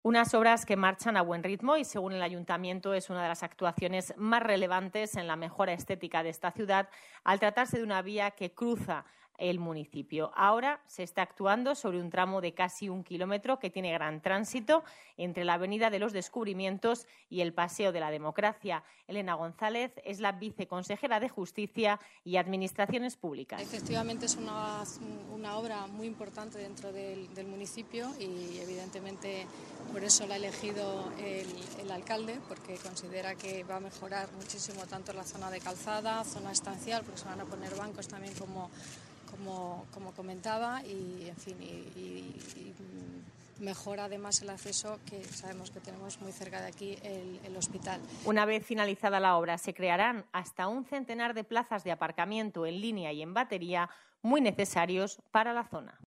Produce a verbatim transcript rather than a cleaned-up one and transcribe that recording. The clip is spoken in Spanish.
Unas obras que marchan a buen ritmo y, según el Ayuntamiento, es una de las actuaciones más relevantes en la mejora estética de esta ciudad, al tratarse de una vía que cruza el municipio. Ahora se está actuando sobre un tramo de casi un kilómetro que tiene gran tránsito entre la Avenida de los Descubrimientos y el Paseo de la Democracia. Elena González es la viceconsejera de Justicia y Administraciones Públicas. Efectivamente es una, una obra muy importante dentro del, del municipio y evidentemente por eso la ha elegido el, el alcalde, porque considera que va a mejorar muchísimo tanto la zona de calzada, zona estancial, porque se van a poner bancos también como Como, como comentaba, y en fin, y, y, y mejora además el acceso, que sabemos que tenemos muy cerca de aquí el, el hospital. Una vez finalizada la obra, se crearán hasta un centenar de plazas de aparcamiento en línea y en batería, muy necesarios para la zona.